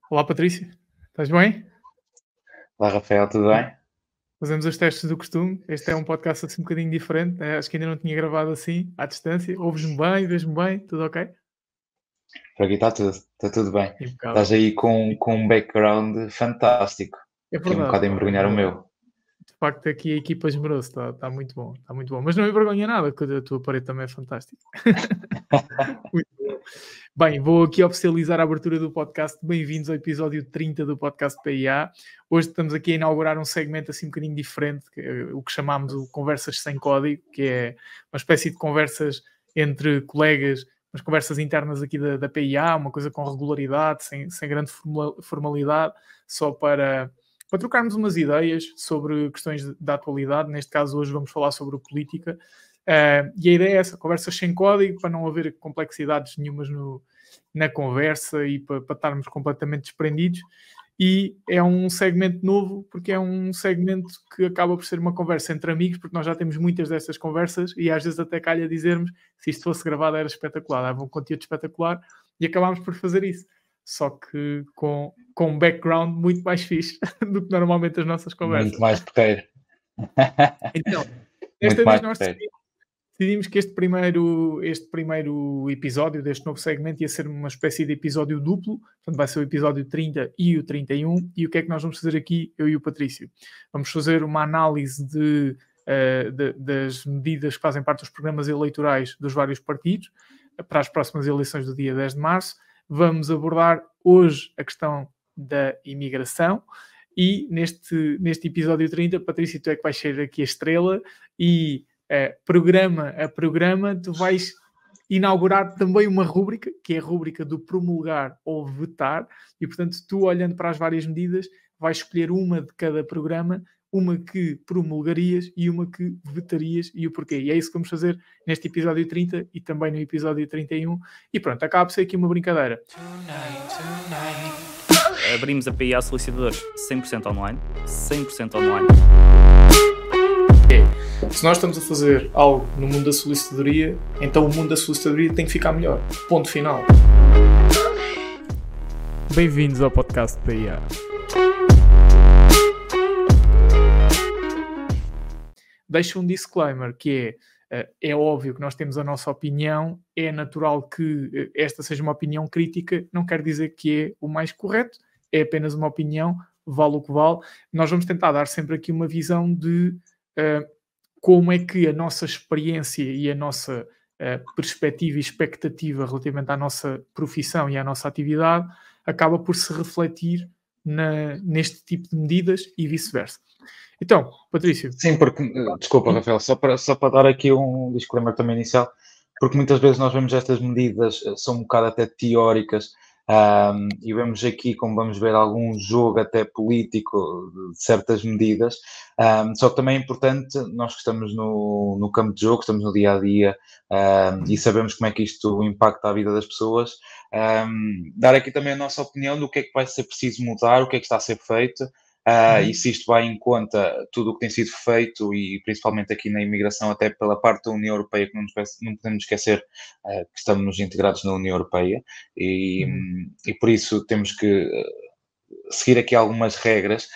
Olá, Patrícia. Estás bem? Olá, Rafael, tudo bem? Fazemos os testes do costume. Este é um podcast assim um bocadinho diferente. Acho que ainda não tinha gravado assim, à distância. Ouves-me bem, vês-me bem, tudo ok? Por aqui está tudo bem. Impecável. Estás aí com um background fantástico. É Aqui um verdade, bocado a pá, é envergonhar o verdade. meu. De facto, aqui a equipa esmerou-se, está muito bom, está muito bom. Mas não me envergonha nada, porque a tua parede também é fantástica. Muito bom. Bem, vou aqui oficializar a abertura do podcast. Bem-vindos ao episódio 30 do podcast PIA. Hoje estamos aqui a inaugurar um segmento assim um bocadinho diferente, o que chamamos o Conversas Sem Código, que é uma espécie de conversas entre colegas, umas conversas internas aqui da PIA, uma coisa com regularidade, sem grande formalidade, só para trocarmos umas ideias sobre questões da atualidade. Neste caso, hoje vamos falar sobre política. E a ideia é essa, conversas sem código, para não haver complexidades nenhumas na conversa e para estarmos completamente desprendidos. E é um segmento novo, porque é um segmento que acaba por ser uma conversa entre amigos, porque nós já temos muitas dessas conversas e às vezes até calha dizermos se isto fosse gravado era espetacular, dava um conteúdo espetacular, e acabámos por fazer isso. Só que com um background muito mais fixe do que normalmente as nossas conversas. Muito mais porreiro. Então, desta Muito vez mais nós porreiro. decidimos que este primeiro episódio deste novo segmento ia ser uma espécie de episódio duplo, portanto vai ser o episódio 30 e o 31, e o que é que nós vamos fazer aqui, eu e o Patrício? Vamos fazer uma análise das medidas que fazem parte dos programas eleitorais dos vários partidos para as próximas eleições do dia 10 de março. Vamos abordar hoje a questão da imigração e neste episódio 30, Patrícia, tu é que vais ser aqui a estrela e programa a programa tu vais inaugurar também uma rúbrica, que é a rúbrica do promulgar ou vetar, e portanto tu, olhando para as várias medidas, vais escolher uma de cada programa, uma que promulgarias e uma que vetarias e o porquê. E é isso que vamos fazer neste episódio 30 e também no episódio 31. E pronto, acaba por ser aqui uma brincadeira. Abrimos a PIA solicitadores 100% online. 100% online. Se nós estamos a fazer algo no mundo da solicitadoria, então o mundo da solicitadoria tem que ficar melhor. Ponto final. Bem-vindos ao podcast PIA. Deixo um disclaimer que é óbvio que nós temos a nossa opinião, é natural que esta seja uma opinião crítica, não quer dizer que é o mais correto, é apenas uma opinião, vale o que vale. Nós vamos tentar dar sempre aqui uma visão de como é que a nossa experiência e a nossa perspectiva e expectativa relativamente à nossa profissão e à nossa atividade acaba por se refletir neste tipo de medidas e vice-versa. Então, Patrício. Sim, porque, desculpa, Rafael, só para dar aqui um disclaimer também inicial, porque muitas vezes nós vemos estas medidas, são um bocado até teóricas, e vemos aqui, como vamos ver, algum jogo até político de certas medidas, só que também é importante, nós que estamos no campo de jogo, estamos no dia-a-dia, e sabemos como é que isto impacta a vida das pessoas, dar aqui também a nossa opinião do que é que vai ser preciso mudar, o que é que está a ser feito, e se isto vai em conta tudo o que tem sido feito e principalmente aqui na imigração, até pela parte da União Europeia, que não podemos esquecer que estamos integrados na União Europeia e por isso temos que seguir aqui algumas regras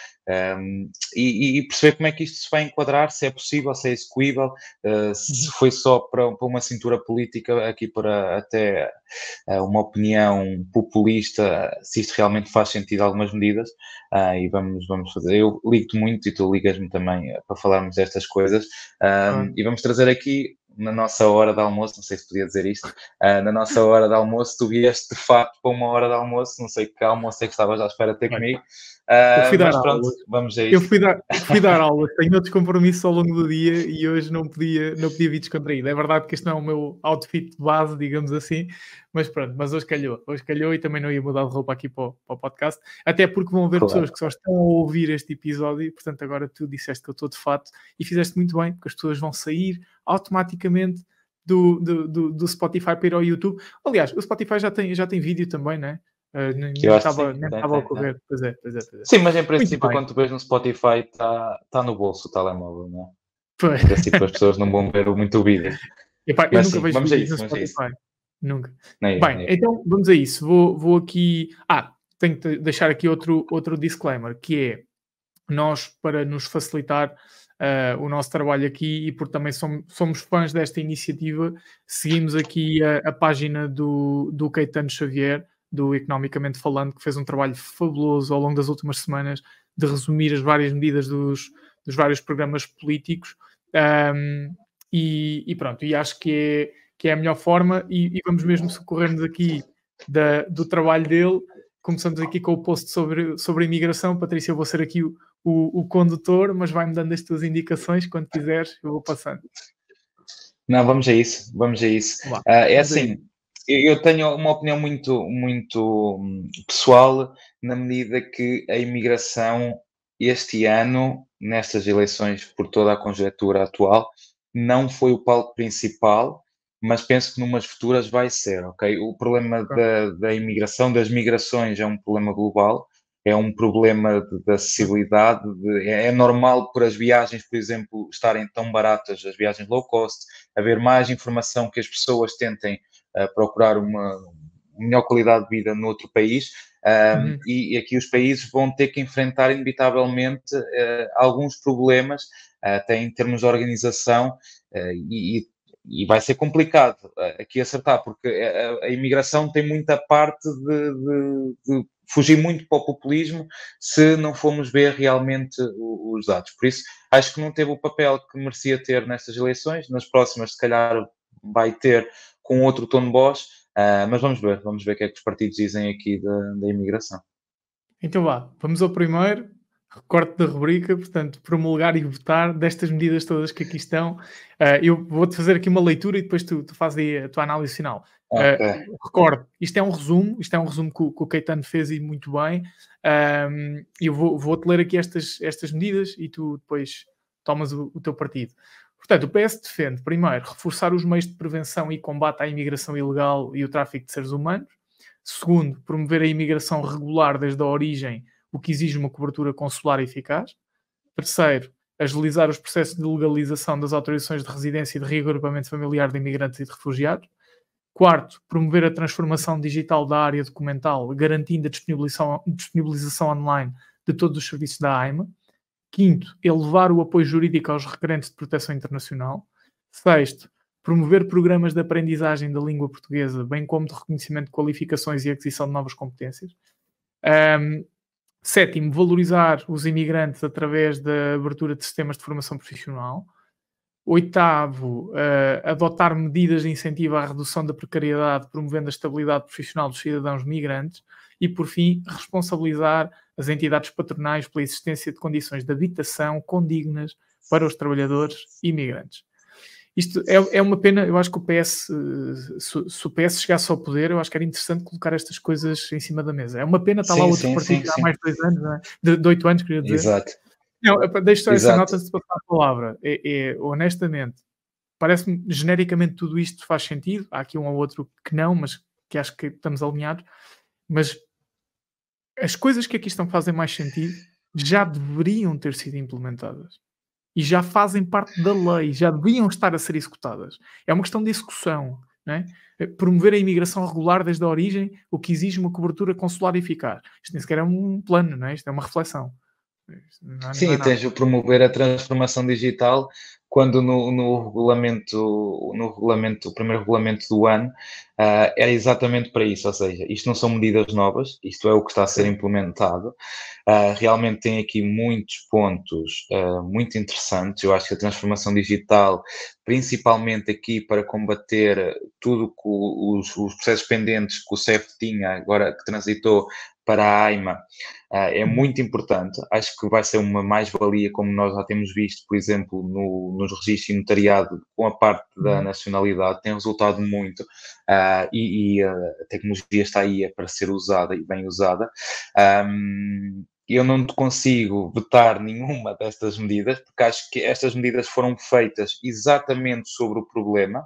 e perceber como é que isto se vai enquadrar, se é possível, se é execuível, se foi só para uma cintura política, aqui para até uma opinião populista, se isto realmente faz sentido algumas medidas, e vamos fazer. Eu ligo-te muito e tu ligas-me também para falarmos destas coisas, e vamos trazer aqui na nossa hora de almoço, não sei se podia dizer isto, na nossa hora de almoço, tu vieste de facto para uma hora de almoço, não sei que almoço é que estavas à espera de ter comigo, eu fui dar mas pronto, aulas. vamos a isto. Eu fui dar aulas, tenho outros compromissos ao longo do dia e hoje não podia vir descontraído. É verdade que este não é o meu outfit de base, digamos assim, mas pronto, mas hoje calhou e também não ia mudar de roupa aqui para o podcast, até porque vão haver pessoas que só estão a ouvir este episódio e portanto agora tu disseste que eu estou de fato e fizeste muito bem, porque as pessoas vão sair automaticamente do Spotify para ir ao YouTube. Aliás, o Spotify já tem vídeo também, não é? Nem estava a ocorrer. Pois é. Sim, mas em princípio, quando tu vês no Spotify, está no bolso o telemóvel, não é? Pois. Em princípio, as pessoas não vão ver muito o vídeo. Epá, eu nunca vejo vídeos no Spotify. Nunca. Nem Bem, então vamos a isso. Vou aqui... tenho que deixar aqui outro disclaimer, que é nós, para nos facilitar o nosso trabalho aqui e porque também somos fãs desta iniciativa, seguimos aqui a página do Caetano Xavier, do Economicamente Falando, que fez um trabalho fabuloso ao longo das últimas semanas de resumir as várias medidas dos vários programas políticos, e pronto, e acho que é a melhor forma, e vamos mesmo socorrer-nos aqui do trabalho dele. Começamos aqui com o post sobre a imigração. Patrícia, eu vou ser aqui o condutor, mas vai-me dando as tuas indicações, quando quiseres eu vou passando. Não, vamos a isso. É assim, eu tenho uma opinião muito pessoal, na medida que a imigração este ano, nestas eleições, por toda a conjectura atual, não foi o palco principal, mas penso que numas futuras vai ser, ok? O problema da imigração, das migrações, é um problema global, é um problema de acessibilidade, é normal por as viagens, por exemplo, estarem tão baratas, as viagens low cost, haver mais informação, que as pessoas tentem procurar uma melhor qualidade de vida noutro país, e aqui os países vão ter que enfrentar inevitavelmente alguns problemas, até em termos de organização, e vai ser complicado aqui acertar, porque a imigração tem muita parte de fugir muito para o populismo se não formos ver realmente os dados. Por isso, acho que não teve o papel que merecia ter nestas eleições. Nas próximas, se calhar, vai ter com outro tom de voz, mas vamos ver o que é que os partidos dizem aqui da imigração. Então vamos ao primeiro recorte da rubrica, portanto, promulgar e votar destas medidas todas que aqui estão. Eu vou-te fazer aqui uma leitura e depois tu fazes aí a tua análise final. Okay. Recordo, isto é um resumo que o Caetano fez e muito bem. Eu vou-te ler aqui estas medidas e tu depois tomas o teu partido. Portanto, o PS defende, primeiro, reforçar os meios de prevenção e combate à imigração ilegal e o tráfico de seres humanos. Segundo, promover a imigração regular desde a origem, o que exige uma cobertura consular eficaz. Terceiro, agilizar os processos de legalização das autorizações de residência e de reagrupamento familiar de imigrantes e de refugiados. Quarto, promover a transformação digital da área documental, garantindo a disponibilização online de todos os serviços da AIMA. Quinto, elevar o apoio jurídico aos requerentes de proteção internacional. Sexto, promover programas de aprendizagem da língua portuguesa, bem como de reconhecimento de qualificações e aquisição de novas competências. Sétimo, valorizar os imigrantes através da abertura de sistemas de formação profissional. Oitavo, adotar medidas de incentivo à redução da precariedade, promovendo a estabilidade profissional dos cidadãos migrantes. E, por fim, responsabilizar as entidades patronais pela existência de condições de habitação condignas para os trabalhadores imigrantes. Isto é uma pena. Eu acho que o PS, se o PS chegasse ao poder, eu acho que era interessante colocar estas coisas em cima da mesa. É uma pena estar lá outros partidos há mais de 2 anos, não é? de 8 anos, queria dizer. Exato. Não, deixo só essa nota de passar a palavra. Honestamente, parece-me genericamente tudo isto faz sentido. Há aqui um ou outro que não, mas que acho que estamos alinhados. Mas as coisas que aqui estão que fazem mais sentido já deveriam ter sido implementadas. E já fazem parte da lei, já deviam estar a ser executadas. É uma questão de execução, não é? Promover a imigração regular desde a origem, o que exige uma cobertura consular eficaz. Isto nem sequer é um plano, não é? Isto é uma reflexão. Sim, tens de promover a transformação digital, quando no regulamento, o primeiro regulamento do ano, era exatamente para isso, ou seja, isto não são medidas novas, isto é o que está a ser implementado. Realmente tem aqui muitos pontos muito interessantes. Eu acho que a transformação digital, principalmente aqui para combater tudo que os processos pendentes que o CEF tinha, agora que transitou para a AIMA, é muito importante. Acho que vai ser uma mais-valia, como nós já temos visto, por exemplo, nos registros e notariado, com a parte da nacionalidade, tem resultado muito, e a tecnologia está aí para ser usada e bem usada. Eu não consigo vetar nenhuma destas medidas, porque acho que estas medidas foram feitas exatamente sobre o problema.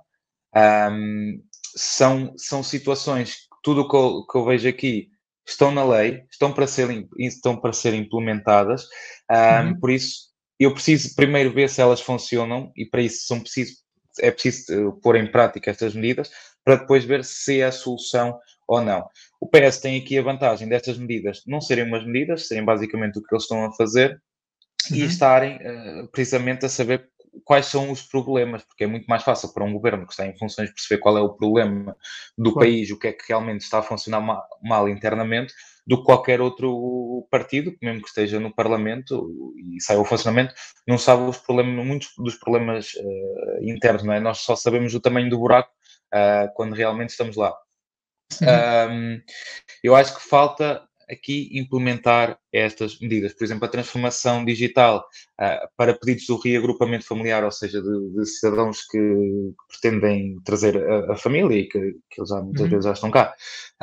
São situações que tudo o que eu vejo aqui estão na lei, estão para ser implementadas, por isso eu preciso primeiro ver se elas funcionam, e para isso é preciso pôr em prática estas medidas, para depois ver se é a solução ou não. O PS tem aqui a vantagem destas medidas não serem umas medidas, serem basicamente o que eles estão a fazer e estarem precisamente a saber quais são os problemas, porque é muito mais fácil para um governo que está em funções de perceber qual é o problema do país, o que é que realmente está a funcionar mal internamente, do que qualquer outro partido, mesmo que esteja no Parlamento e saia o funcionamento, não sabe muitos dos problemas internos, não é? Nós só sabemos o tamanho do buraco quando realmente estamos lá. Eu acho que falta aqui implementar estas medidas. Por exemplo, a transformação digital para pedidos do reagrupamento familiar, ou seja, de cidadãos que pretendem trazer a família e que eles já, muitas vezes já estão cá.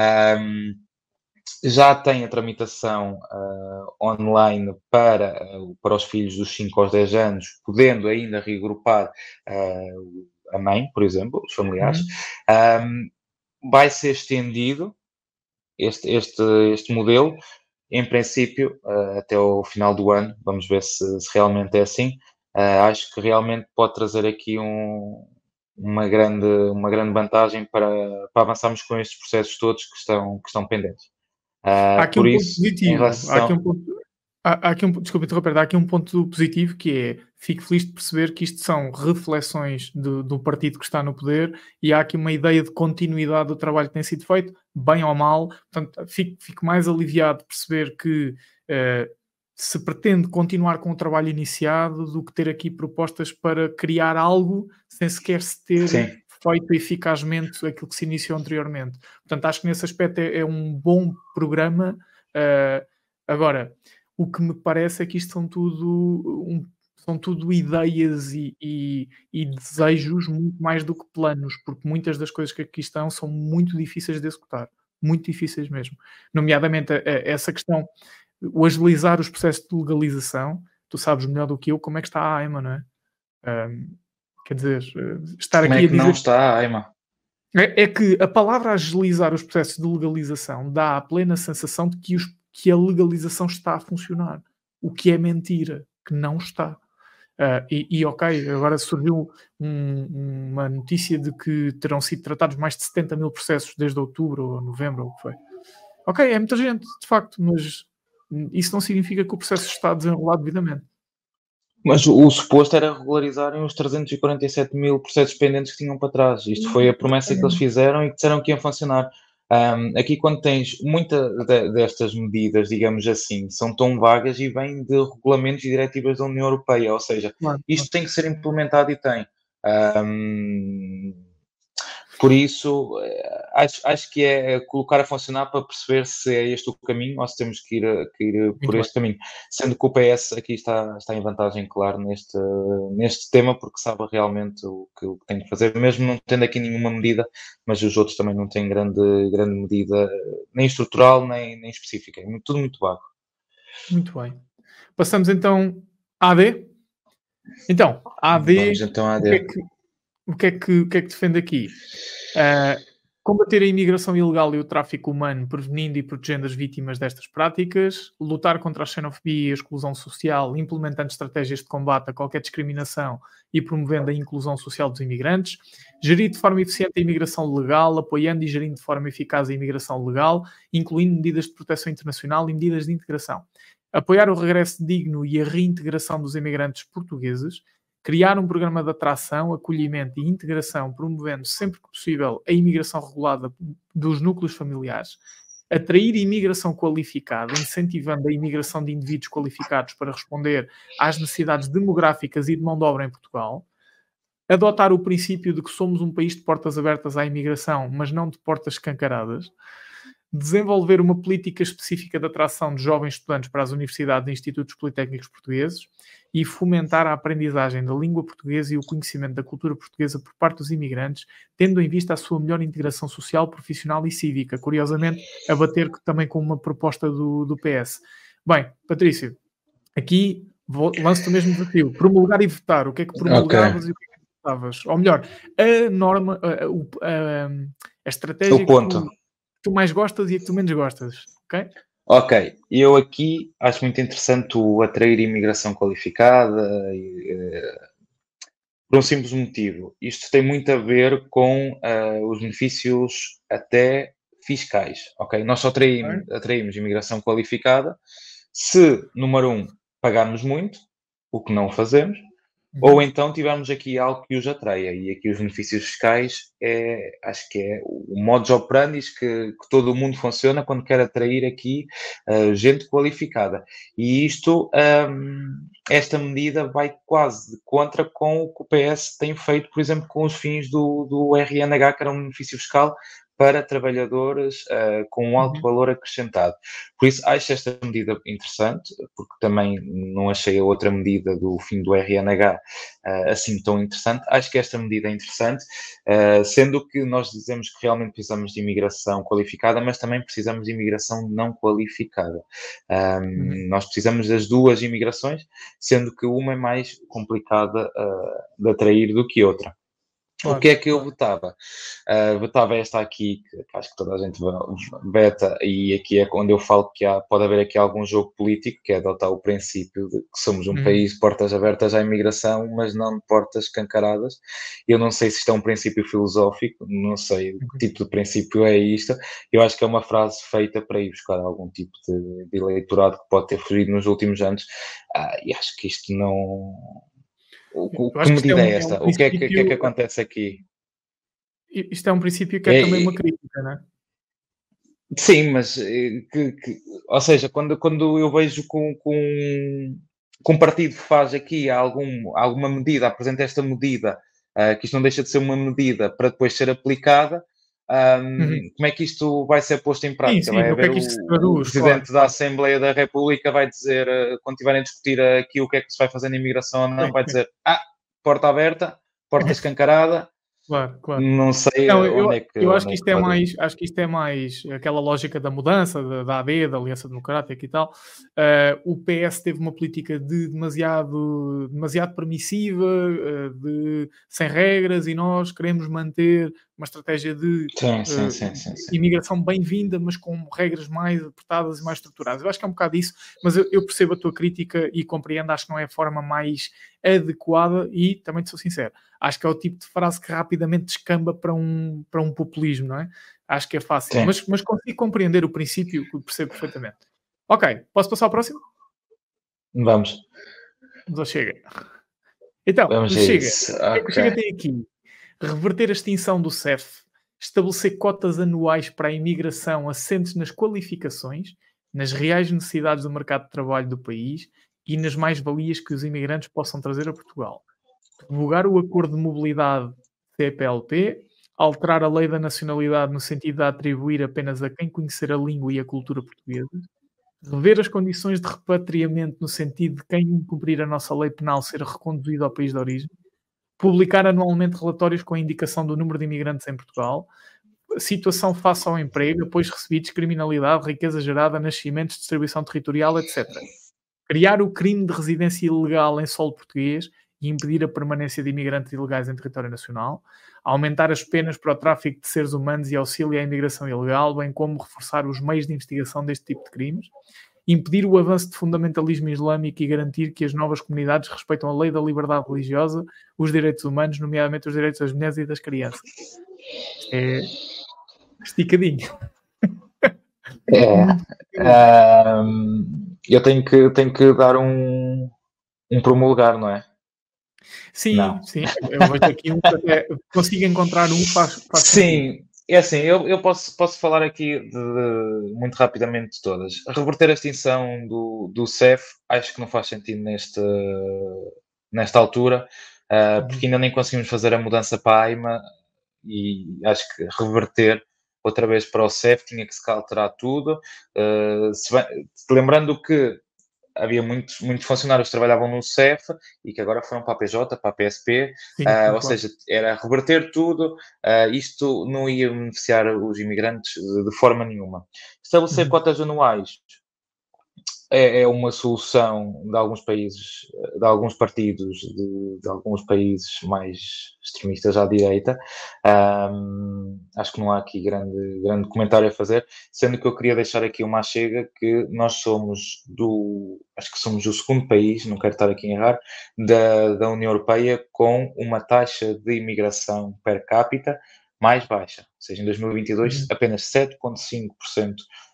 Já tem a tramitação online para os filhos dos 5 aos 10 anos, podendo ainda reagrupar a mãe, por exemplo, os familiares. Vai ser estendido este modelo, em princípio, até ao final do ano. Vamos ver se realmente é assim. Acho que realmente pode trazer aqui uma grande vantagem para avançarmos com estes processos todos que estão pendentes. Há aqui por um isso, ponto positivo. em relação... Desculpa interromper, há aqui um ponto positivo que é, fico feliz de perceber que isto são reflexões do partido que está no poder e há aqui uma ideia de continuidade do trabalho que tem sido feito, bem ou mal. Portanto, fico mais aliviado de perceber que se pretende continuar com o trabalho iniciado do que ter aqui propostas para criar algo sem sequer se ter feito eficazmente aquilo que se iniciou anteriormente. Portanto, acho que nesse aspecto é um bom programa. Agora, o que me parece é que isto são tudo ideias e desejos muito mais do que planos, porque muitas das coisas que aqui estão são muito difíceis de executar, muito difíceis mesmo. Nomeadamente essa questão, o agilizar os processos de legalização. Tu sabes melhor do que eu como é que está a AIMA, não é? Quer dizer, estar como aqui é que a dizer... não está a AIMA? É que a palavra agilizar os processos de legalização dá a plena sensação de que a legalização está a funcionar. O que é mentira, que não está. Ok, agora surgiu uma notícia de que terão sido tratados mais de 70 mil processos desde outubro ou novembro, ou o que foi. Ok, é muita gente, de facto, mas isso não significa que o processo está desenrolado devidamente. Mas o suposto era regularizarem os 347 mil processos pendentes que tinham para trás. Isto foi a promessa que eles fizeram e que disseram que ia funcionar. Aqui, quando tens muitas destas medidas, digamos assim, são tão vagas e vêm de regulamentos e diretivas da União Europeia, ou seja, isto tem que ser implementado e tem. Por isso, acho que é colocar a funcionar para perceber se é este o caminho ou se temos que ir por este caminho. Sendo que o PS aqui está em vantagem, claro, neste tema, porque sabe realmente o que tem que fazer, mesmo não tendo aqui nenhuma medida, mas os outros também não têm grande medida, nem estrutural, nem específica. É tudo muito vago. Muito bem. Passamos então à AD. Então, AD, vamos então à AD. O que é que defende aqui? Combater a imigração ilegal e o tráfico humano, prevenindo e protegendo as vítimas destas práticas, lutar contra a xenofobia e a exclusão social, implementando estratégias de combate a qualquer discriminação e promovendo a inclusão social dos imigrantes, gerir de forma eficiente a imigração legal, apoiando e gerindo de forma eficaz a imigração legal, incluindo medidas de proteção internacional e medidas de integração, apoiar o regresso digno e a reintegração dos imigrantes portugueses, criar um programa de atração, acolhimento e integração, promovendo sempre que possível a imigração regulada dos núcleos familiares, atrair imigração qualificada, incentivando a imigração de indivíduos qualificados para responder às necessidades demográficas e de mão de obra em Portugal, adotar o princípio de que somos um país de portas abertas à imigração, mas não de portas escancaradas, desenvolver uma política específica de atração de jovens estudantes para as universidades e institutos politécnicos portugueses e fomentar a aprendizagem da língua portuguesa e o conhecimento da cultura portuguesa por parte dos imigrantes, tendo em vista a sua melhor integração social, profissional e cívica. Curiosamente, a bater também com uma proposta do PS. Bem, Patrício, aqui lanço-te o mesmo desafio. Promulgar e votar. O que é que promulgavas e o que é que votavas? Ou melhor, a norma, a estratégia o ponto que tu mais gostas e a que tu menos gostas, ok? Ok, eu aqui acho muito interessante o atrair imigração qualificada por um simples motivo. Isto tem muito a ver com os benefícios até fiscais, ok? Nós só atraímos imigração qualificada se, número 1, pagarmos muito, o que não fazemos, ou então tivermos aqui algo que os atraia, e aqui os benefícios fiscais acho que é o modus operandi que todo o mundo funciona quando quer atrair aqui gente qualificada. E esta medida vai quase de contra com o que o PS tem feito, por exemplo, com os fins do RNH, que era um benefício fiscal para trabalhadores com um alto valor acrescentado. Por isso, acho esta medida interessante, porque também não achei a outra medida do fim do RNH assim tão interessante. Acho que esta medida é interessante, sendo que nós dizemos que realmente precisamos de imigração qualificada, mas também precisamos de imigração não qualificada. Nós precisamos das duas imigrações, sendo que uma é mais complicada de atrair do que outra. Claro, o que é que eu votava? Votava esta aqui, que acho que toda a gente veta, e aqui é onde eu falo que pode haver aqui algum jogo político, que é adotar o princípio de que somos um país de portas abertas à imigração, mas não de portas escancaradas. Eu não sei se isto é um princípio filosófico, não sei que tipo de princípio é isto. Eu acho que é uma frase feita para ir buscar algum tipo de eleitorado que pode ter fugido nos últimos anos, e acho que isto não... Que medida é esta? O que é que acontece aqui? Isto é um princípio que é também uma crítica, não é? Sim, mas ou seja, quando eu vejo que um partido faz aqui alguma medida, apresenta esta medida, que isto não deixa de ser uma medida para depois ser aplicada, como é que isto vai ser posto em prática? Sim, vai haver que se traduz, o Presidente da Assembleia da República vai dizer, quando estiverem a discutir aqui o que é que se vai fazer na imigração ou não, vai dizer, porta aberta, porta escancarada. Claro. Não sei onde é que... Eu acho que isto é mais aquela lógica da mudança, da AD, da Aliança Democrática e tal. O PS teve uma política demasiado permissiva, sem regras, e nós queremos manter uma estratégia de imigração bem-vinda, mas com regras mais apertadas e mais estruturadas. Eu acho que é um bocado isso, mas eu percebo a tua crítica e compreendo, acho que não é a forma mais adequada, e também te sou sincero, acho que é o tipo de frase que rapidamente descamba para um populismo, não é? Acho que é fácil, mas consigo compreender o princípio, que percebo perfeitamente. Ok, posso passar ao próximo? Vamos ao Chega. Então, vamos Chega. O que é que o Chega tem aqui? Reverter a extinção do CEF, estabelecer cotas anuais para a imigração assentes nas qualificações, nas reais necessidades do mercado de trabalho do país e nas mais-valias que os imigrantes possam trazer a Portugal. Revogar o acordo de mobilidade CPLP, alterar a lei da nacionalidade no sentido de atribuir apenas a quem conhecer a língua e a cultura portuguesa, rever as condições de repatriamento no sentido de quem incumprir a nossa lei penal ser reconduzido ao país de origem, publicar anualmente relatórios com a indicação do número de imigrantes em Portugal, situação face ao emprego, apoios recebidos, criminalidade, riqueza gerada, nascimentos, distribuição territorial, etc. Criar o crime de residência ilegal em solo português e impedir a permanência de imigrantes ilegais em território nacional, aumentar as penas para o tráfico de seres humanos e auxílio à imigração ilegal, bem como reforçar os meios de investigação deste tipo de crimes, impedir o avanço de fundamentalismo islâmico e garantir que as novas comunidades respeitam a lei da liberdade religiosa, os direitos humanos, nomeadamente os direitos das mulheres e das crianças. É esticadinho. Eu tenho que dar um promulgar, não é? Sim. Eu vou ter aqui consigo encontrar faz sim. É assim, eu posso falar aqui muito rapidamente de todas. Reverter a extinção do CEF, acho que não faz sentido nesta altura, porque ainda nem conseguimos fazer a mudança para a AIMA, e acho que reverter outra vez para o CEF tinha que se alterar tudo. Lembrando que havia muitos funcionários que trabalhavam no CEF e que agora foram para a PJ, para a PSP, ou seja, era reverter tudo, isto não ia beneficiar os imigrantes de forma nenhuma. Estabelecer cotas anuais é uma solução de alguns países, de alguns partidos, de alguns países mais extremistas à direita. Acho que não há aqui grande comentário a fazer, sendo que eu queria deixar aqui uma chega que nós somos acho que somos o segundo país, não quero estar aqui a errar, da União Europeia com uma taxa de imigração per capita mais baixa. Ou seja, em 2022, apenas 7,5%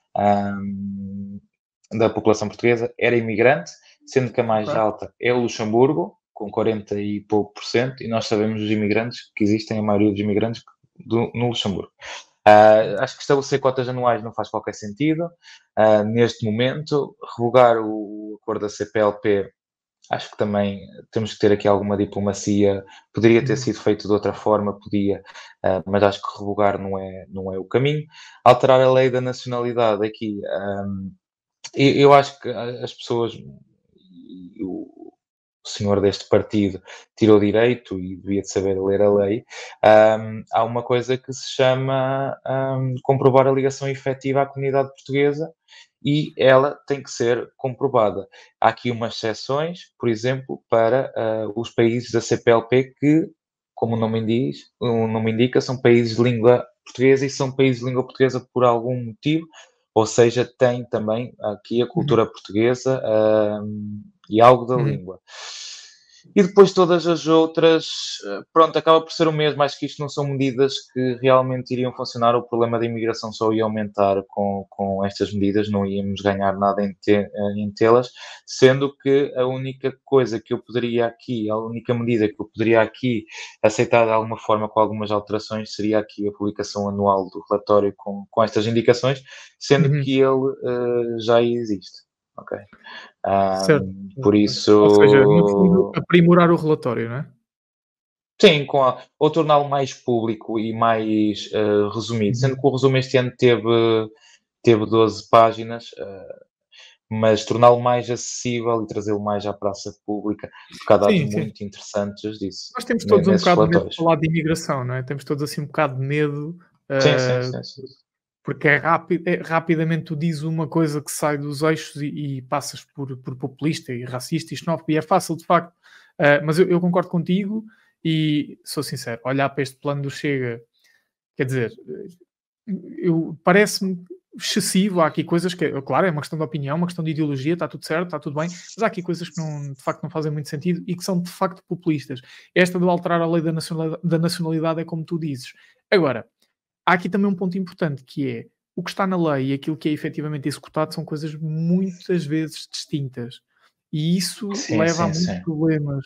da população portuguesa era imigrante, sendo que a mais alta é o Luxemburgo, com 40 e pouco por cento, e nós sabemos os imigrantes que existem, a maioria dos imigrantes no Luxemburgo. Acho que estabelecer cotas anuais não faz qualquer sentido. Neste momento, revogar o acordo da CPLP, acho que também temos que ter aqui alguma diplomacia. Poderia ter sido feito de outra forma, podia, mas acho que revogar não é o caminho. Alterar a lei da nacionalidade aqui, eu acho que as pessoas, o senhor deste partido tirou direito e devia de saber ler a lei. Há uma coisa que se chama comprovar a ligação efetiva à comunidade portuguesa, e ela tem que ser comprovada. Há aqui umas exceções, por exemplo, para os países da CPLP que, como o nome indica, são países de língua portuguesa, e são países de língua portuguesa por algum motivo, ou seja, tem também aqui a cultura portuguesa e algo da língua. E depois todas as outras, pronto, acaba por ser o mesmo. Acho que isto não são medidas que realmente iriam funcionar. O problema da imigração só ia aumentar com estas medidas, não íamos ganhar nada em tê-las, sendo que a única coisa que eu poderia aqui, a única medida que eu poderia aqui aceitar de alguma forma com algumas alterações seria aqui a publicação anual do relatório com estas indicações, sendo que ele já existe. Ok. Certo. Por isso... Ou seja, no fundo, aprimorar o relatório, não é? Sim, ou torná-lo mais público e mais resumido, sendo que o resumo este ano teve 12 páginas, mas torná-lo mais acessível e trazê-lo mais à praça pública, porque há dados muito interessantes disso. Nós temos todos um bocado de medo de falar de imigração, não é? Temos todos assim um bocado de medo. Sim. Porque rapidamente tu dizes uma coisa que sai dos eixos e passas por populista e racista e xenófobo, e é fácil de facto, mas eu concordo contigo e sou sincero, olhar para este plano do Chega, quer dizer, parece-me excessivo. Há aqui coisas que, claro, é uma questão de opinião, uma questão de ideologia, está tudo certo, está tudo bem, mas há aqui coisas que de facto não fazem muito sentido e que são de facto populistas. Esta de alterar a lei da nacionalidade é como tu dizes. Agora, há aqui também um ponto importante, que é o que está na lei e aquilo que é efetivamente executado são coisas muitas vezes distintas. E isso leva a muitos problemas.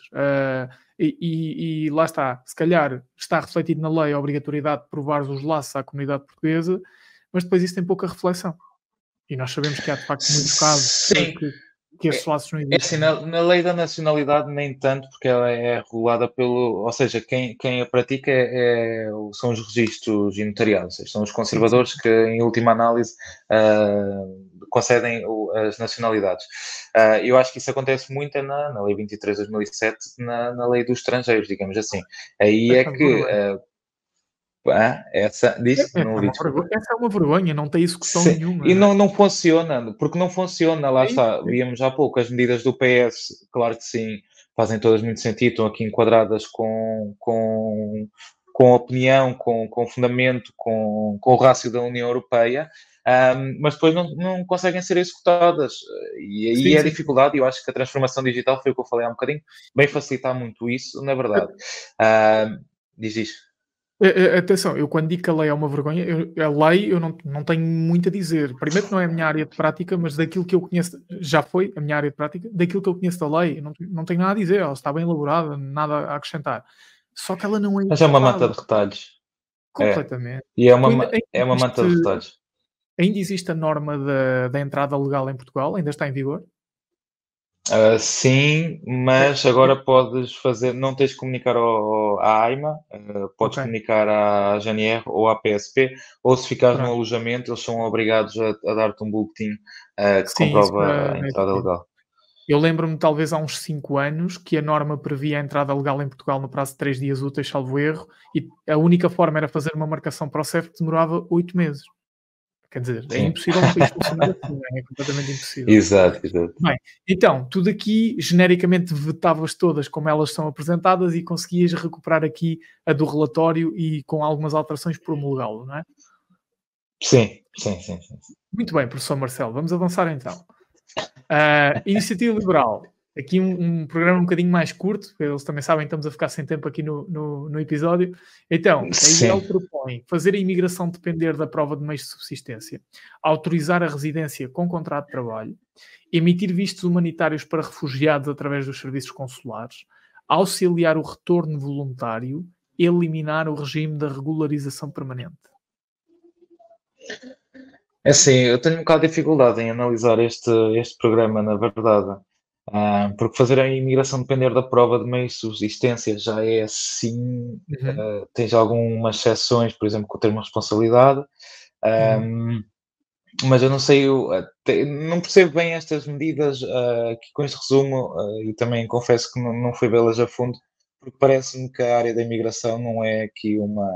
E lá está, se calhar está refletido na lei a obrigatoriedade de provar os laços à comunidade portuguesa, mas depois isso tem pouca reflexão. E nós sabemos que há de facto muitos casos que esses laços não existem. Assim, na lei da nacionalidade nem tanto, porque ela é regulada pelo... Ou seja, quem a pratica são os registros e notariados, são os conservadores que, em última análise, concedem as nacionalidades. Eu acho que isso acontece muito na Lei 23 de 2007, na Lei dos estrangeiros, digamos assim. Aí é que... essa é uma vergonha, não tem execução nenhuma. E não funciona, porque não funciona, lá está, víamos há pouco, as medidas do PS, claro que sim, fazem todas muito sentido, estão aqui enquadradas com opinião, com fundamento, com o rácio da União Europeia, mas depois não conseguem ser executadas, e aí a dificuldade. Eu acho que a transformação digital, foi o que eu falei há um bocadinho, bem facilitar muito isso, na verdade. Diz isto. Atenção, eu quando digo que a lei é uma vergonha, a lei eu não tenho muito a dizer. Primeiro que não é a minha área de prática, mas daquilo que eu conheço, já foi a minha área de prática, daquilo que eu conheço da lei, não tenho nada a dizer, ela está bem elaborada, nada a acrescentar. Só que ela não é... Mas é uma manta de retalhos. Completamente. E é uma manta de retalhos. Ainda existe a norma da entrada legal em Portugal? Ainda está em vigor? Sim, mas agora podes fazer, não tens de comunicar à AIMA, podes comunicar à GNR ou à PSP, ou se ficares no alojamento, eles são obrigados a dar-te um boletim que comprova a entrada legal. Eu lembro-me, talvez há uns 5 anos, que a norma previa a entrada legal em Portugal no prazo de 3 dias úteis, salvo erro, e a única forma era fazer uma marcação para o CEF que demorava 8 meses. Quer dizer, é impossível um país funcionar assim, é completamente impossível. Exato. Bem, então, tu daqui, genericamente, vetavas todas como elas são apresentadas e conseguias recuperar aqui a do relatório e com algumas alterações promulgá-lo, não é? Sim. Muito bem, professor Marcelo, vamos avançar então. Iniciativa Liberal. Aqui um programa um bocadinho mais curto, porque eles também sabem que estamos a ficar sem tempo aqui no episódio. Então, a IEL propõe fazer a imigração depender da prova de meios de subsistência, autorizar a residência com contrato de trabalho, emitir vistos humanitários para refugiados através dos serviços consulares, auxiliar o retorno voluntário, eliminar o regime da regularização permanente. É assim, eu tenho um bocado de dificuldade em analisar este programa, na verdade. Porque fazer a imigração depender da prova de meio de subsistência já é assim, tens algumas exceções, por exemplo, com o termo responsabilidade, mas eu não sei, não percebo bem estas medidas aqui com este resumo, e também confesso que não fui vê-las a fundo, porque parece-me que a área da imigração não é aqui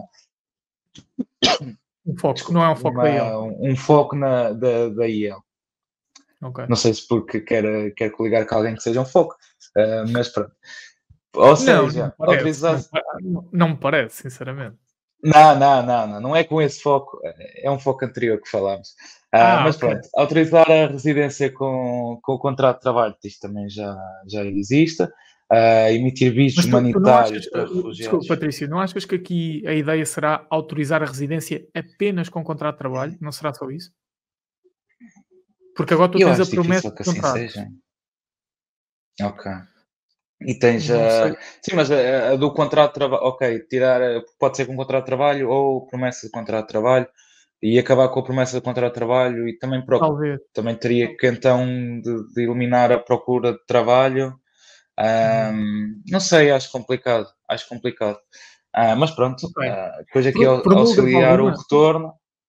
um foco, não é um foco da IEL. Um foco da IEL. Okay. Não sei se porque quer coligar com alguém que seja um foco, mas pronto. Ou seja, não me parece, sinceramente. Não é com esse foco, é um foco anterior que falámos. Mas okay. Pronto, autorizar a residência com o contrato de trabalho, isto também já existe. Emitir vistos humanitários para refugiados. Desculpa, Patrício, não achas que aqui a ideia será autorizar a residência apenas com contrato de trabalho? Não será só isso? Porque agora tu tens a promessa de contrato. Assim seja. Ok. E tens sim, mas a do contrato de trabalho, ok, pode ser com contrato de trabalho ou promessa de contrato de trabalho e acabar com a promessa de contrato de trabalho e também teria que então de eliminar a procura de trabalho. Não sei, acho complicado. Mas pronto, depois aqui auxiliar o retorno.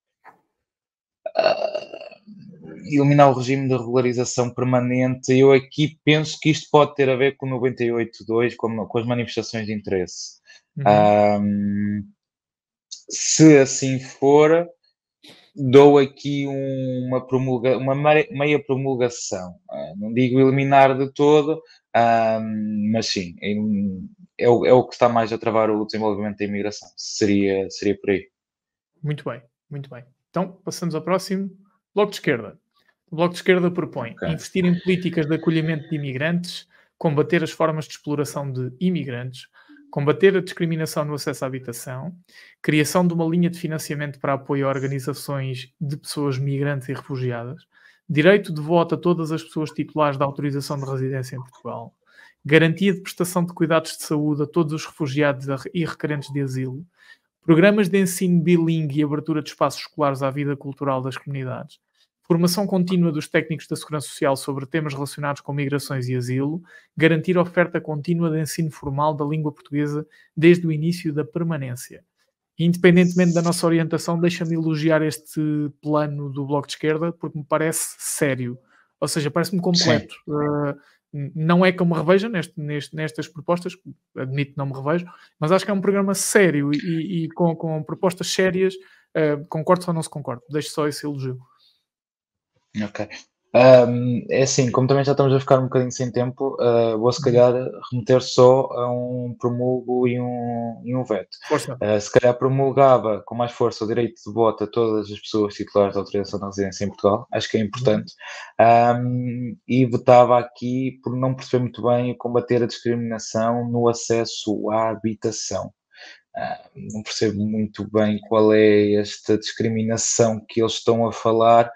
Eliminar o regime de regularização permanente, eu aqui penso que isto pode ter a ver com o 98.2, com as manifestações de interesse. Se assim for, dou aqui uma meia promulgação. Não digo eliminar de todo, mas sim, é o que está mais a travar o desenvolvimento da imigração. Seria por aí. Muito bem. Então, passamos ao próximo. Bloco de Esquerda. O Bloco de Esquerda propõe investir em políticas de acolhimento de imigrantes, combater as formas de exploração de imigrantes, combater a discriminação no acesso à habitação, criação de uma linha de financiamento para apoio a organizações de pessoas migrantes e refugiadas, direito de voto a todas as pessoas titulares da autorização de residência em Portugal, garantia de prestação de cuidados de saúde a todos os refugiados e requerentes de asilo, programas de ensino bilingue e abertura de espaços escolares à vida cultural das comunidades, formação contínua dos técnicos da Segurança Social sobre temas relacionados com migrações e asilo, garantir a oferta contínua de ensino formal da língua portuguesa desde o início da permanência. Independentemente da nossa orientação, deixa-me elogiar este plano do Bloco de Esquerda porque me parece sério. Ou seja, parece-me completo. Não é que eu me reveja nestas propostas, admito que não me revejo, mas acho que é um programa sério e com propostas sérias. Concordo ou não se concorda? Deixo só esse elogio. Ok. É assim, como também já estamos a ficar um bocadinho sem tempo, vou se calhar remeter só a um promulgo e um veto. Se calhar promulgava com mais força o direito de voto a todas as pessoas titulares da autorização de residência em Portugal, acho que é importante, e votava aqui por não perceber muito bem combater a discriminação no acesso à habitação. Não percebo muito bem qual é esta discriminação que eles estão a falar,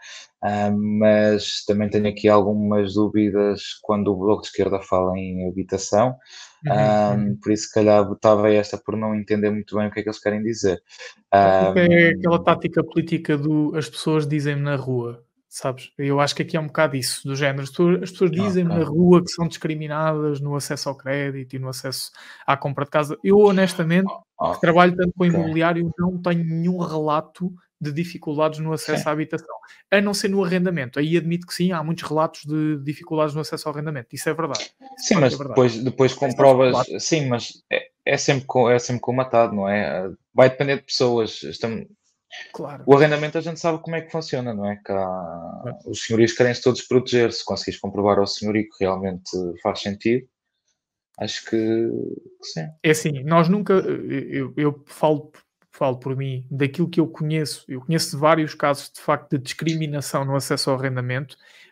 mas também tenho aqui algumas dúvidas quando o Bloco de Esquerda fala em habitação, por isso se calhar votava esta por não entender muito bem o que é que eles querem dizer. É aquela tática política do as pessoas dizem-me na rua, sabes? Eu acho que aqui é um bocado isso, do género, as pessoas dizem-me na rua que são discriminadas no acesso ao crédito e no acesso à compra de casa. Eu honestamente, que trabalho tanto com imobiliário, não tenho nenhum relato de dificuldades no acesso à habitação, a não ser no arrendamento. Aí admito que sim, há muitos relatos de dificuldades no acesso ao arrendamento, isso é verdade. Sim, mas depois comprovas, sim, mas é sempre comatado, não é? Vai depender de pessoas. Claro. O arrendamento a gente sabe como é que funciona, não é? Que os senhorios querem-se todos proteger. Se conseguires comprovar ao senhorio que realmente faz sentido, acho que sim. É assim, nós nunca, eu falo por mim, daquilo que eu conheço vários casos de facto de discriminação no acesso ao arrendamento,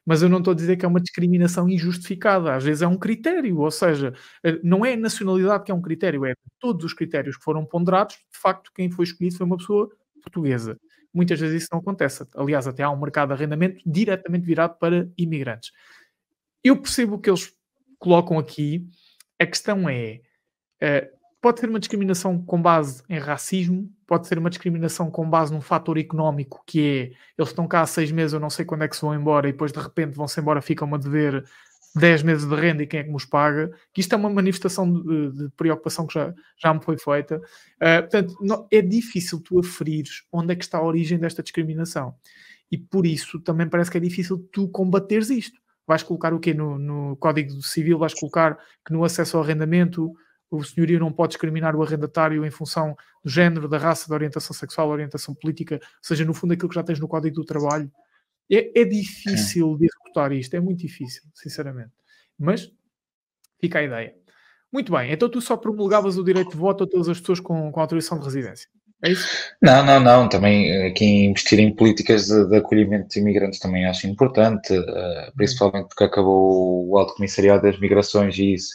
mas eu não estou a dizer que é uma discriminação injustificada. Às vezes é um critério, ou seja, não é a nacionalidade que é um critério, é todos os critérios que foram ponderados, de facto, quem foi escolhido foi uma pessoa portuguesa. Muitas vezes isso não acontece. Aliás, até há um mercado de arrendamento diretamente virado para imigrantes. Eu percebo o que eles colocam aqui. A questão é, pode ser uma discriminação com base em racismo, pode ser uma discriminação com base num fator económico, que é, eles estão cá há 6 meses, eu não sei quando é que se vão embora, e depois de repente vão-se embora, ficam a dever 10 meses de renda e quem é que nos paga? Que isto é uma manifestação de preocupação que já me foi feita. Portanto, é difícil tu aferires onde é que está a origem desta discriminação. E por isso também parece que é difícil tu combateres isto. Vais colocar o quê? No Código Civil vais colocar que no acesso ao arrendamento o senhorio não pode discriminar o arrendatário em função do género, da raça, da orientação sexual, da orientação política, ou seja, no fundo aquilo que já tens no Código do Trabalho. É difícil de executar isto, é muito difícil, sinceramente. Mas fica a ideia. Muito bem, então tu só promulgavas o direito de voto a todas as pessoas com autorização de residência. É isso? Não. Também aqui investir em políticas de acolhimento de imigrantes também acho importante, principalmente porque acabou o Alto Comissariado das Migrações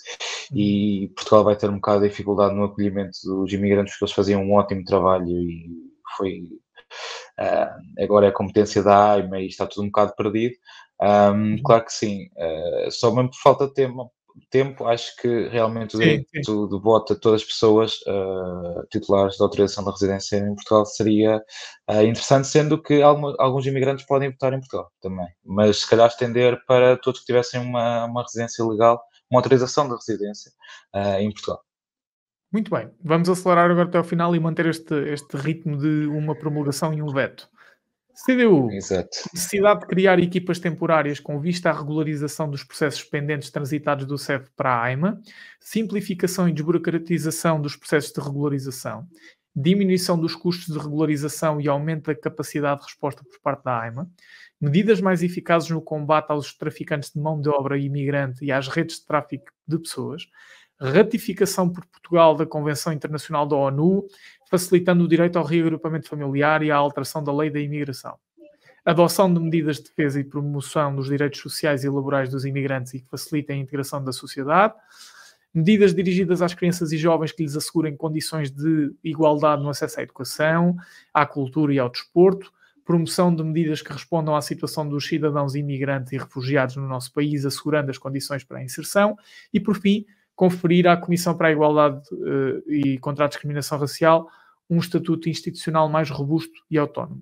e Portugal vai ter um bocado de dificuldade no acolhimento dos imigrantes porque eles faziam um ótimo trabalho e foi... agora é a competência da AIMA e está tudo um bocado perdido. Claro que sim, só mesmo por falta de tempo, acho que realmente o direito de voto a todas as pessoas titulares da autorização de residência em Portugal seria interessante, sendo que alguns imigrantes podem votar em Portugal também, mas se calhar estender para todos que tivessem uma residência legal, uma autorização de residência em Portugal. Muito bem, vamos acelerar agora até ao final e manter este ritmo de uma promulgação e um veto. CDU, Exato. necessidade de criar equipas temporárias com vista à regularização dos processos pendentes transitados do CEF para a AIMA, simplificação e desburocratização dos processos de regularização, diminuição dos custos de regularização e aumento da capacidade de resposta por parte da AIMA, medidas mais eficazes no combate aos traficantes de mão de obra imigrante e às redes de tráfico de pessoas, ratificação por Portugal da Convenção Internacional da ONU, facilitando o direito ao reagrupamento familiar e à alteração da lei da imigração. Adoção de medidas de defesa e promoção dos direitos sociais e laborais dos imigrantes e que facilitem a integração da sociedade. Medidas dirigidas às crianças e jovens que lhes assegurem condições de igualdade no acesso à educação, à cultura e ao desporto. Promoção de medidas que respondam à situação dos cidadãos imigrantes e refugiados no nosso país, assegurando as condições para a inserção. E, por fim, conferir à Comissão para a Igualdade e contra a Discriminação Racial um estatuto institucional mais robusto e autónomo.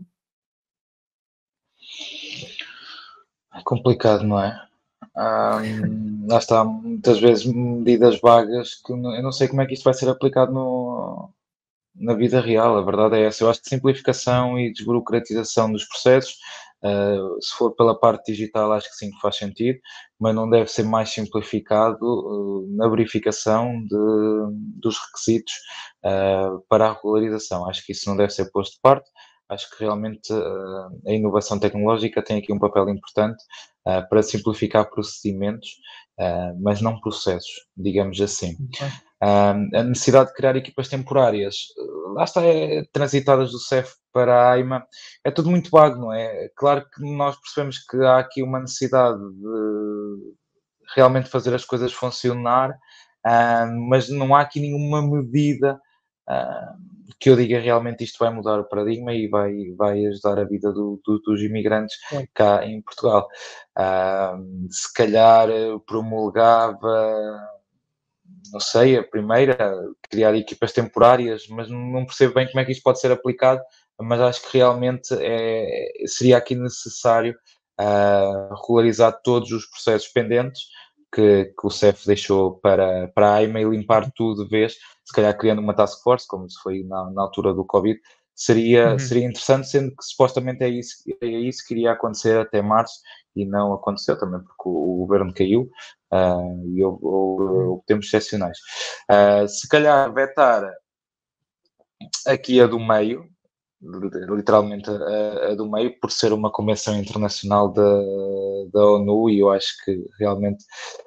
É complicado, não é? Lá está, muitas vezes medidas vagas que eu não sei como é que isto vai ser aplicado na vida real. A verdade é essa. Eu acho que simplificação e desburocratização dos processos, se for pela parte digital, acho que sim, faz sentido, mas não deve ser mais simplificado na verificação dos requisitos para a regularização. Acho que isso não deve ser posto de parte. Acho que realmente a inovação tecnológica tem aqui um papel importante para simplificar procedimentos, mas não processos, digamos assim. A necessidade de criar equipas temporárias, lá está, transitadas do CEF para a AIMA, é tudo muito vago, não é? Claro que nós percebemos que há aqui uma necessidade de realmente fazer as coisas funcionar, mas não há aqui nenhuma medida que eu diga realmente isto vai mudar o paradigma e vai ajudar a vida dos imigrantes cá em Portugal. Se calhar promulgava, não sei, a primeira, criar equipas temporárias, mas não percebo bem como é que isto pode ser aplicado, mas acho que realmente seria aqui necessário regularizar todos os processos pendentes que o CEF deixou para a AIMA e limpar tudo de vez, se calhar criando uma task force, como se foi na altura do Covid, seria interessante, sendo que supostamente é isso que iria acontecer até março e não aconteceu também porque o governo caiu e houve tempos excepcionais. Se calhar vetar aqui a do meio, literalmente a do meio, por ser uma convenção internacional da ONU, e eu acho que realmente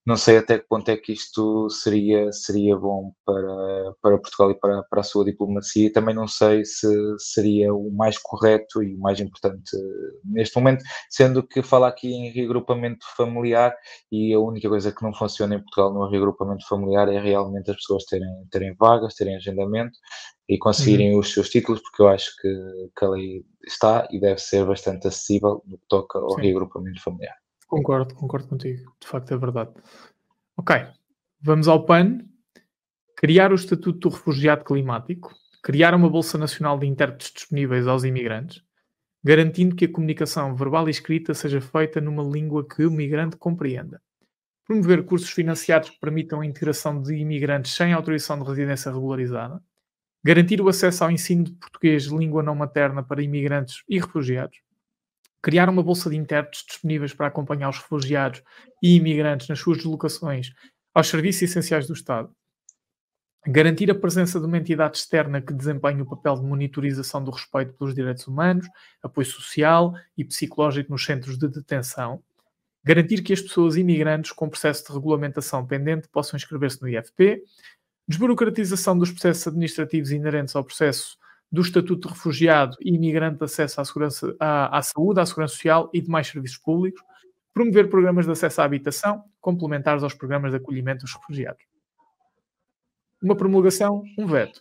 não sei até que ponto é que isto seria bom para Portugal e para a sua diplomacia. Também não sei se seria o mais correto e o mais importante neste momento, sendo que fala aqui em reagrupamento familiar e a única coisa que não funciona em Portugal no reagrupamento familiar é realmente as pessoas terem vagas, terem agendamento e conseguirem os seus títulos, porque eu acho que a lei está e deve ser bastante acessível no que toca ao Sim. reagrupamento familiar. Concordo contigo. De facto, é verdade. Ok, vamos ao PAN. Criar o Estatuto do Refugiado Climático. Criar uma Bolsa Nacional de Intérpretes disponíveis aos imigrantes, garantindo que a comunicação verbal e escrita seja feita numa língua que o migrante compreenda. Promover cursos financiados que permitam a integração de imigrantes sem autorização de residência regularizada. Garantir o acesso ao ensino de português de língua não materna para imigrantes e refugiados. Criar uma bolsa de intérpretes disponíveis para acompanhar os refugiados e imigrantes nas suas deslocações aos serviços essenciais do Estado. Garantir a presença de uma entidade externa que desempenhe o papel de monitorização do respeito pelos direitos humanos, apoio social e psicológico nos centros de detenção. Garantir que as pessoas imigrantes com processo de regulamentação pendente possam inscrever-se no IFP. Desburocratização dos processos administrativos inerentes ao processo do Estatuto de Refugiado e Imigrante de acesso à saúde, à segurança social e demais serviços públicos. Promover programas de acesso à habitação, complementares aos programas de acolhimento dos refugiados. Uma promulgação, um veto.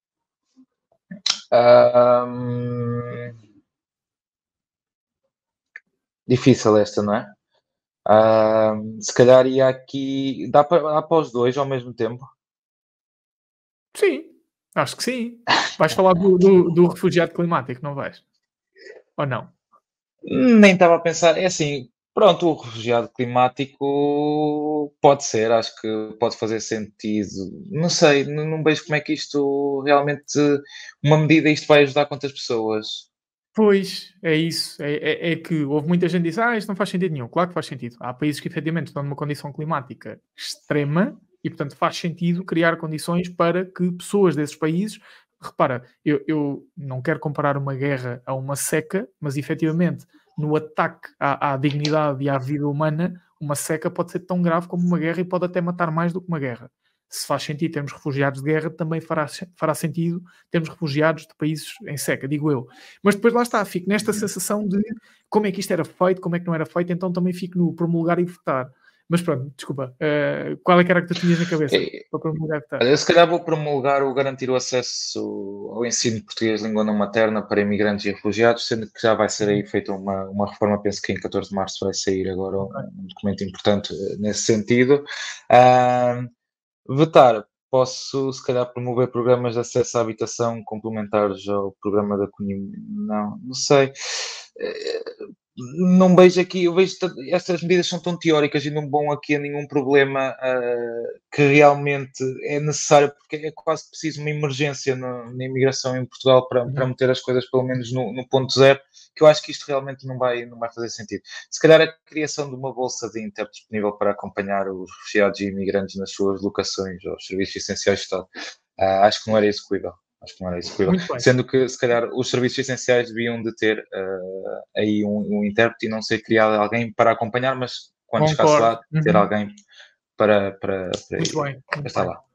Difícil esta, não é? Se calhar ia aqui... Dá para os dois ao mesmo tempo? Sim, acho que sim. Vais falar do refugiado climático, não vais? Ou não? Nem estava a pensar. É assim, pronto, o refugiado climático pode ser, acho que pode fazer sentido. Não sei, não vejo como é que isto realmente, uma medida, isto vai ajudar quantas pessoas? Pois, é isso. É que houve muita gente que diz, isto não faz sentido nenhum. Claro que faz sentido. Há países que efetivamente estão numa condição climática extrema e, portanto, faz sentido criar condições para que pessoas desses países... Repara, eu não quero comparar uma guerra a uma seca, mas efetivamente no ataque à dignidade e à vida humana, uma seca pode ser tão grave como uma guerra e pode até matar mais do que uma guerra. Se faz sentido termos refugiados de guerra, também fará sentido termos refugiados de países em seca, digo eu. Mas depois lá está, fico nesta sensação de como é que isto era feito, como é que não era feito, então também fico no promulgar e votar. Mas pronto, desculpa, qual é que era que tu tinhas na cabeça para promulgar e votar? Eu se calhar vou promulgar o garantir o acesso ao ensino de português de língua não materna para imigrantes e refugiados, sendo que já vai ser aí feita uma reforma, penso que em 14 de março vai sair agora um documento importante nesse sentido. Votar, posso se calhar promover programas de acesso à habitação complementares ao programa de acolhimento, não sei. Não vejo aqui, eu vejo estas medidas são tão teóricas e não vão aqui a nenhum problema que realmente é necessário, porque é quase preciso uma emergência na imigração em Portugal para meter as coisas pelo menos no ponto zero, que eu acho que isto realmente não vai fazer sentido. Se calhar a criação de uma bolsa de intérprete disponível para acompanhar os refugiados e imigrantes nas suas locações aos serviços essenciais do Estado, acho que não era execuível. Acho que não era execuível. Sendo que, se calhar, os serviços essenciais deviam de ter aí um intérprete e não ser criado alguém para acompanhar, mas quando chegasse lá, ter alguém para estar lá.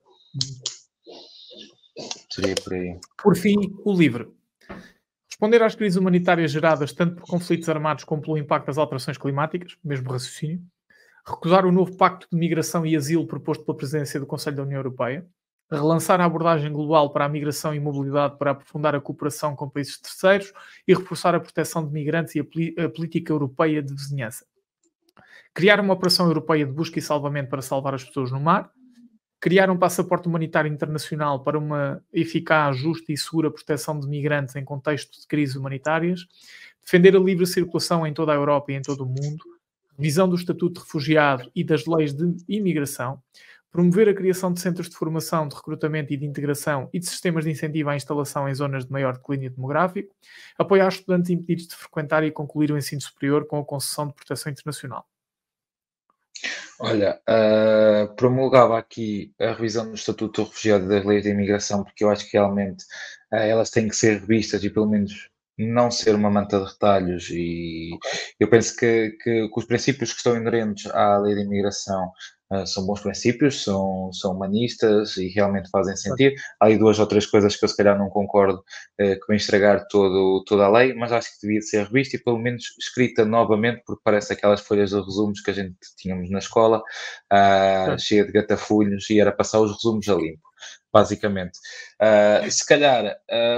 Seria por aí. Por fim, o LIVRE. Responder às crises humanitárias geradas tanto por conflitos armados como pelo impacto das alterações climáticas, mesmo raciocínio. Recusar o novo Pacto de Migração e Asilo proposto pela Presidência do Conselho da União Europeia. Relançar a abordagem global para a migração e mobilidade para aprofundar a cooperação com países terceiros e reforçar a proteção de migrantes e a política europeia de vizinhança. Criar uma operação europeia de busca e salvamento para salvar as pessoas no mar. Criar um passaporte humanitário internacional para uma eficaz, justa e segura proteção de migrantes em contexto de crises humanitárias. Defender a livre circulação em toda a Europa e em todo o mundo. Revisão do Estatuto de Refugiado e das leis de imigração. Promover a criação de centros de formação, de recrutamento e de integração e de sistemas de incentivo à instalação em zonas de maior declínio demográfico. Apoiar estudantes impedidos de frequentar e concluir o ensino superior com a concessão de proteção internacional. Olha, promulgava aqui a revisão do Estatuto do Refugiado e das leis de imigração, porque eu acho que realmente elas têm que ser revistas e pelo menos não ser uma manta de retalhos, e eu penso que os princípios que estão inerentes à lei de imigração são bons princípios, são humanistas e realmente fazem sentido. Há aí 2 ou 3 coisas que eu se calhar não concordo, que vão estragar toda a lei, mas acho que devia ser revista e pelo menos escrita novamente, porque parece aquelas folhas de resumos que a gente tínhamos na escola, cheia de gatafulhos, e era passar os resumos a limpo, basicamente. Se calhar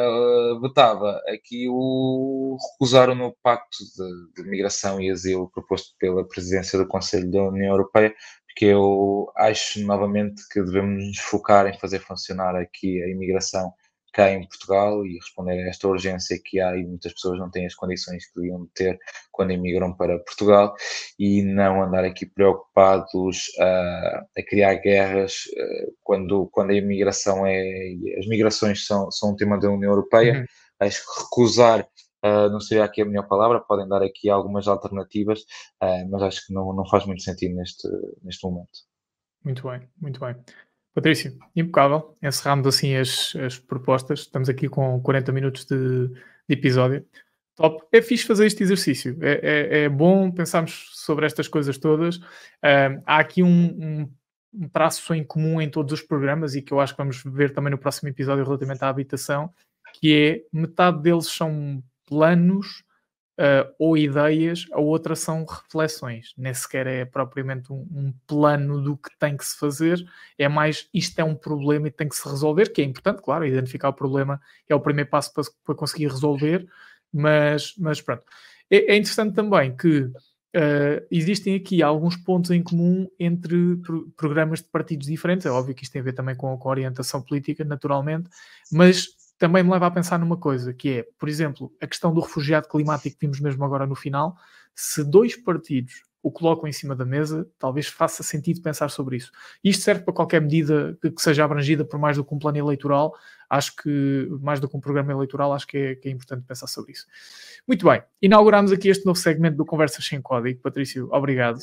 votava aqui o recusar o novo pacto de migração e asilo proposto pela presidência do Conselho da União Europeia, porque eu acho novamente que devemos nos focar em fazer funcionar aqui a imigração cá em Portugal e responder a esta urgência que há, e muitas pessoas não têm as condições que deviam ter quando emigram para Portugal, e não andar aqui preocupados a criar guerras quando a imigração as migrações são um tema da União Europeia. Acho que recusar não seria aqui a melhor palavra, podem dar aqui algumas alternativas, mas acho que não faz muito sentido neste momento. Muito bem, muito bem. Patrício, impecável. Encerramos assim as propostas. Estamos aqui com 40 minutos de episódio. Top. É fixe fazer este exercício. É bom pensarmos sobre estas coisas todas. Há aqui um traço em comum em todos os programas, e que eu acho que vamos ver também no próximo episódio relativamente à habitação, que é metade deles são planos ou ideias, a outra são reflexões. Nem sequer é propriamente um plano do que tem que se fazer, é mais isto é um problema e tem que se resolver, que é importante, claro, identificar o problema é o primeiro passo para conseguir resolver, mas pronto. É interessante também que existem aqui alguns pontos em comum entre programas de partidos diferentes. É óbvio que isto tem a ver também com a orientação política, naturalmente, mas também me leva a pensar numa coisa, que é, por exemplo, a questão do refugiado climático que vimos mesmo agora no final. Se 2 partidos o colocam em cima da mesa, talvez faça sentido pensar sobre isso. Isto serve para qualquer medida que seja abrangida por mais do que um plano eleitoral. Acho que, mais do que um programa eleitoral, acho que é importante pensar sobre isso. Muito bem, inauguramos aqui este novo segmento do Conversas Sem Código. Patrício, obrigado.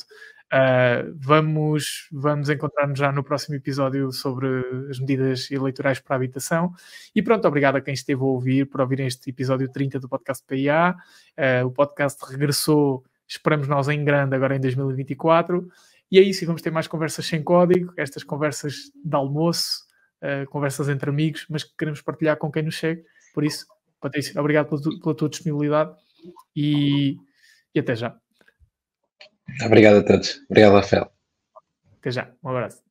Vamos encontrar-nos já no próximo episódio sobre as medidas eleitorais para a habitação. E pronto, obrigado a quem esteve a ouvir, por ouvir este episódio 30 do podcast PIA. O podcast regressou, esperamos nós, em grande agora em 2024. E é isso, e vamos ter mais conversas sem código, estas conversas de almoço, conversas entre amigos, mas que queremos partilhar com quem nos segue. Por isso, Patrício, obrigado pela tua disponibilidade e até já. Obrigado a todos. Obrigado, Rafael. Até já. Um abraço.